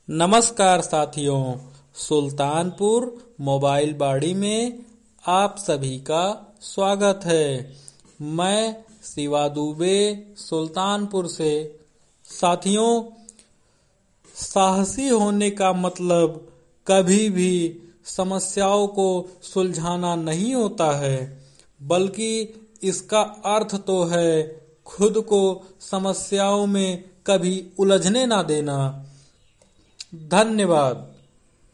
नमस्कार साथियों, सुल्तानपुर मोबाइल बाड़ी में आप सभी का स्वागत है। मैं शिवा दुबे सुल्तानपुर से। साथियों, साहसी होने का मतलब कभी भी समस्याओं को सुलझाना नहीं होता है, बल्कि इसका अर्थ तो है खुद को समस्याओं में कभी उलझने ना देना। धन्यवाद।